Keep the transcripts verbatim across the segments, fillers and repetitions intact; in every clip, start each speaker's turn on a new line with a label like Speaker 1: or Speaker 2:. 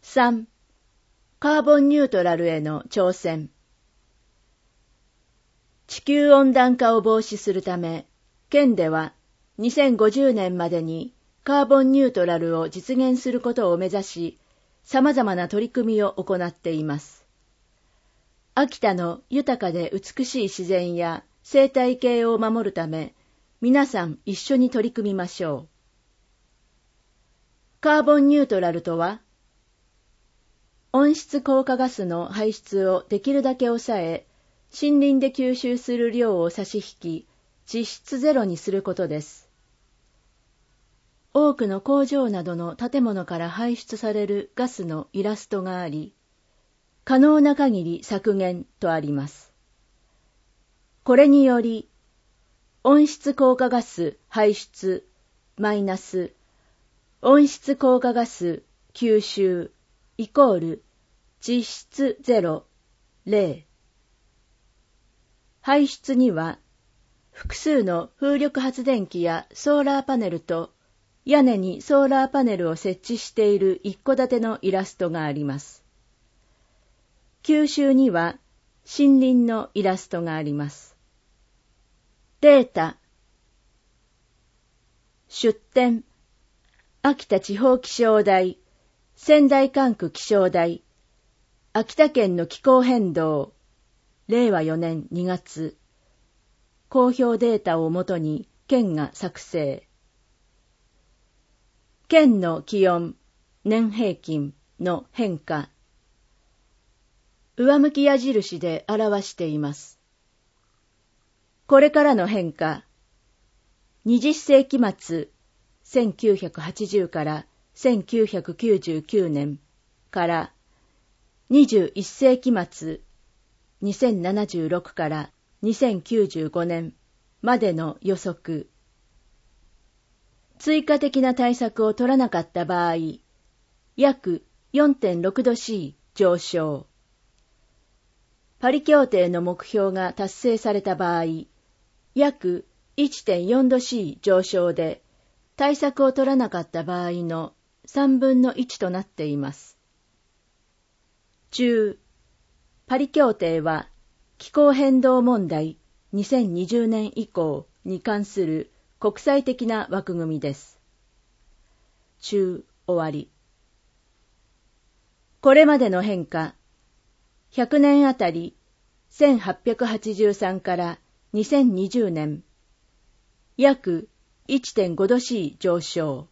Speaker 1: さん、カーボンニュートラルへの挑戦。地球温暖化を防止するため、県ではにせんごじゅうねんまでにカーボンニュートラルを実現することを目指し、様々な取り組みを行っています。秋田の豊かで美しい自然や生態系を守るため、皆さん一緒に取り組みましょう。カーボンニュートラルとは、温室効果ガスの排出をできるだけ抑え、森林で吸収する量を差し引き、実質ゼロにすることです。多くの工場などの建物から排出されるガスのイラストがあり、可能な限り削減とあります。これにより、温室効果ガス排出マイナス、温室効果ガス吸収イコール実質ゼロ、ゼロ。排出には、複数の風力発電機やソーラーパネルと、屋根にソーラーパネルを設置している一戸建てのイラストがあります。吸収には、森林のイラストがあります。データ。出典。秋田地方気象台、仙台管区気象台、秋田県の気候変動、れいわよねんにがつ、公表データをもとに県が作成。県の気温、年平均の変化。上向き矢印で表しています。これからの変化。にじゅっせいき末、せんきゅうひゃくはちじゅうからせんきゅうひゃくきゅうじゅうきゅうねんからにじゅういっせいき末、にせんななじゅうろくからにせんきゅうじゅうごねんまでの予測。追加的な対策を取らなかった場合、約 よんてんろくど C 上昇。パリ協定の目標が達成された場合、約 いってんよんど C 上昇で、対策を取らなかった場合のさんぶんのいちとなっています。中、パリ協定は気候変動問題にせんにじゅうねん以降に関する国際的な枠組みです。中、終わり。これまでの変化、ひゃくねんあたりせんはっぴゃくはちじゅうさんからにせんにじゅうねん、約 いってんごど C 上昇。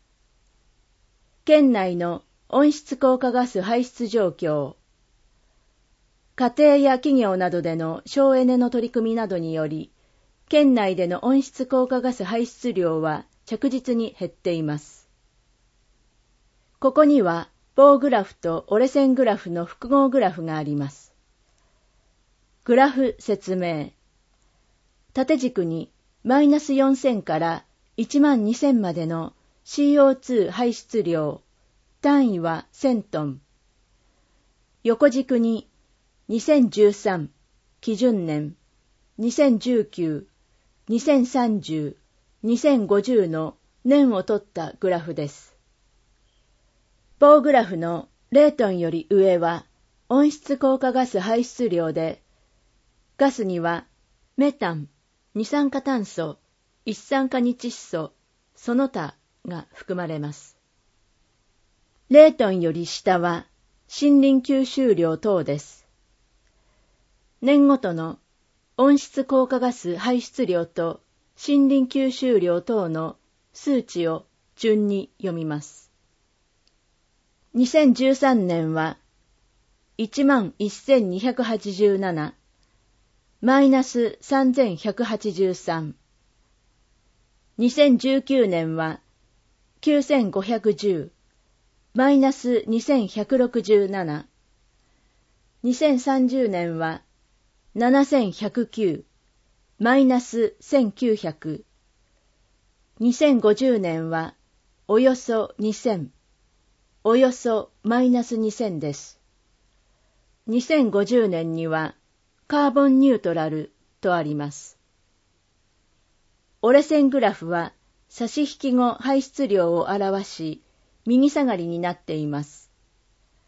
Speaker 1: 県内の温室効果ガス排出状況。家庭や企業などでの省エネの取り組みなどにより、県内での温室効果ガス排出量は着実に減っています。ここには棒グラフと折れ線グラフの複合グラフがあります。グラフ説明。縦軸にマイナスよんせんからいちまんにせんまでの シーオーツー 排出量、単位はせんトン。横軸ににせんじゅうさん基準年、にせんじゅうきゅう、にせんさんじゅう、にせんごじゅうの年を取ったグラフです。棒グラフのゼロトンより上は温室効果ガス排出量で、ガスにはメタン、二酸化炭素、一酸化二窒素、その他が含まれます。ゼロトンより下は森林吸収量等です。年ごとの温室効果ガス排出量と森林吸収量等の数値を順に読みます。にせんじゅうさんねんはいちまんせんにひゃくはちじゅうなな、マイナスさんぜんひゃくはちじゅうさん。にせんじゅうきゅうねんはきゅうせんごひゃくじゅう、マイナスにせんひゃくろくじゅうなな。にせんさんじゅうねんはななせんひゃくきゅう、マイナスせんきゅうひゃく。にせんごじゅうねんはおよそにせん、およそマイナスにせんです。にせんごじゅうねんにはカーボンニュートラルとあります。折れ線グラフは差し引き後排出量を表し、右下がりになっています。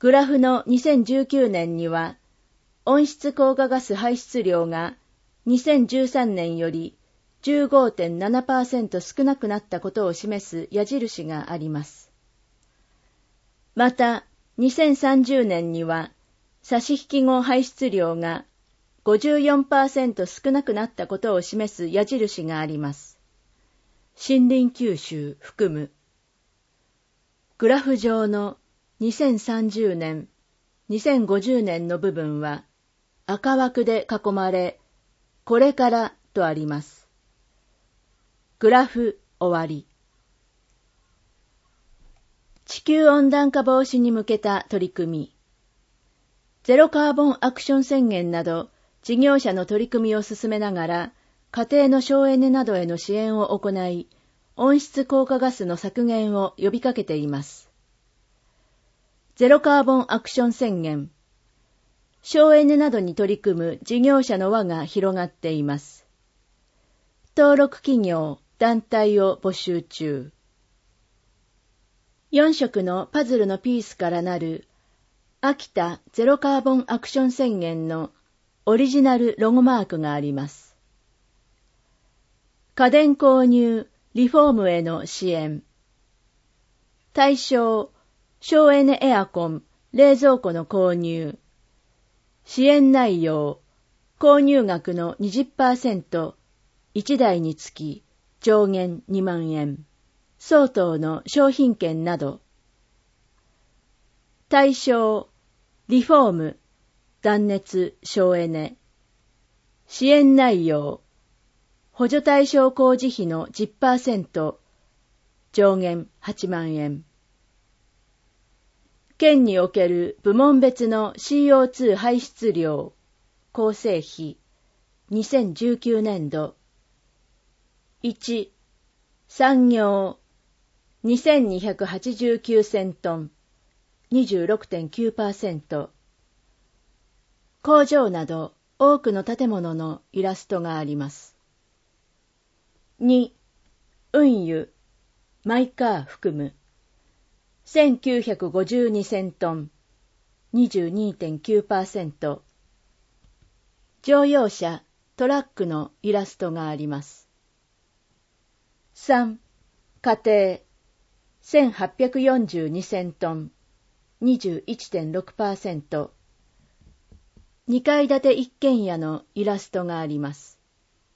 Speaker 1: グラフのにせんじゅうきゅうねんには、温室効果ガス排出量がにせんじゅうさんねんより じゅうごてんななパーセント 少なくなったことを示す矢印があります。また、にせんさんじゅうねんには、差し引き後排出量が ごじゅうよんパーセント 少なくなったことを示す矢印があります。森林吸収含む。グラフ上のにせんさんじゅうねん、にせんごじゅうねんの部分は赤枠で囲まれ、これからとあります。グラフ終わり。地球温暖化防止に向けた取り組み。ゼロカーボンアクション宣言など事業者の取り組みを進めながら、家庭の省エネなどへの支援を行い、温室効果ガスの削減を呼びかけています。ゼロカーボンアクション宣言。省エネなどに取り組む事業者の輪が広がっています。登録企業、団体を募集中。よん色のパズルのピースからなる秋田ゼロカーボンアクション宣言のオリジナルロゴマークがあります。家電購入、リフォームへの支援。対象、省エネエアコン、冷蔵庫の購入。支援内容、購入額の にじゅっパーセント、いちだいにつき上限にまんえん相当の商品券など。対象、リフォーム、断熱、省エネ。支援内容、補助対象工事費の じゅっパーセント、上限はちまんえん。県における部門別の シーオーツー 排出量、構成比、にせんじゅうきゅうねんど。いち、産業、にせんにひゃくはちじゅうきゅうせんトン、にじゅうろくてんきゅうパーセント。工場など多くの建物のイラストがあります。に、運輸、マイカー含む、せんきゅうひゃくごじゅうにせんトン、にじゅうにてんきゅうパーセント。乗用車、トラックのイラストがあります。さん、家庭、せんはっぴゃくよんじゅうにせんトン、にじゅういちてんろくパーセント。にかい建て一軒家のイラストがあります。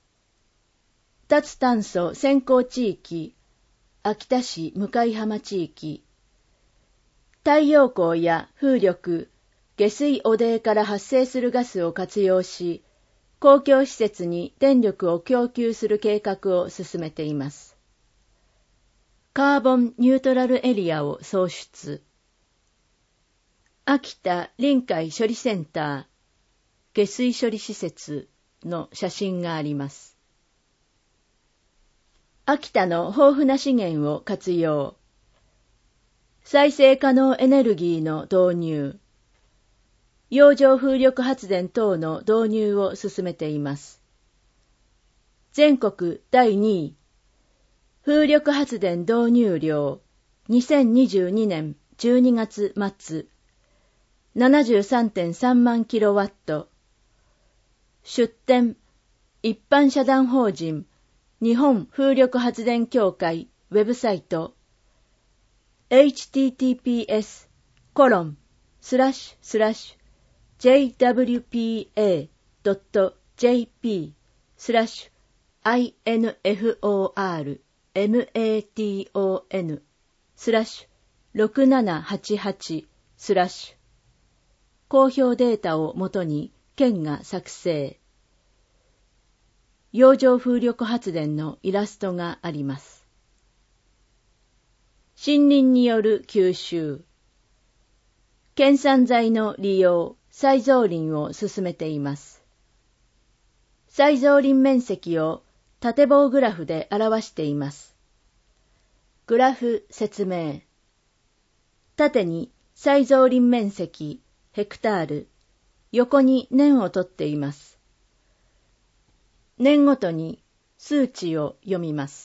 Speaker 1: 脱炭素先行地域、秋田市向浜地域。太陽光や風力、下水汚泥から発生するガスを活用し、公共施設に電力を供給する計画を進めています。カーボンニュートラルエリアを創出。秋田臨海処理センター、下水処理施設の写真があります。秋田の豊富な資源を活用。再生可能エネルギーの導入。洋上風力発電等の導入を進めています。全国だいにい。風力発電導入量にせんにじゅうにねんじゅうにがつ末 ななじゅうさんてんさんまんキロワット。出展、一般社団法人日本風力発電協会ウェブサイト エイチティーティーピーエスコロンスラッシュスラッシュジェイダブリューピーエードットジェーピースラッシュアイエヌエフオーアールエムエーティーオーエヌスラッシュろくななはちはちスラッシュ公表データをもとに県が作成。洋上風力発電のイラストがあります。森林による吸収。県産材の利用、再造林を進めています。再造林面積を縦棒グラフで表しています。グラフ説明。縦に再造林面積、ヘクタール、横に年をとっています。年ごとに数値を読みます。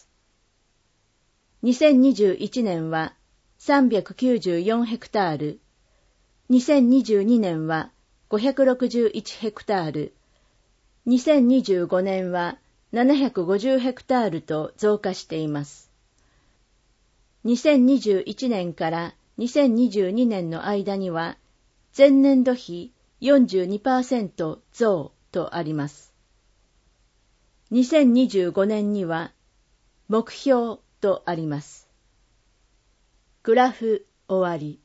Speaker 1: にせんにじゅういちねんはさんびゃくきゅうじゅうよんヘクタール、 にせんにじゅうにねんはごひゃくろくじゅういちヘクタール、にせんにじゅうごねんはななひゃくごじゅうヘクタールと増加しています。にせんにじゅういちねんからにせんにじゅうにねんの間には前年度比 よんじゅうにパーセント 増とあります。にせんにじゅうごねんには目標とあります。グラフ終わり。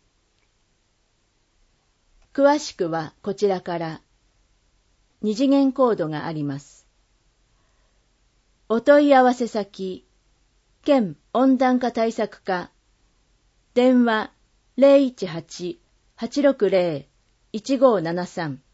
Speaker 1: 詳しくはこちらから二次元コードがあります。お問い合わせ先、県温暖化対策課、電話 ゼロいちはち はちろくゼロ いちごーななさん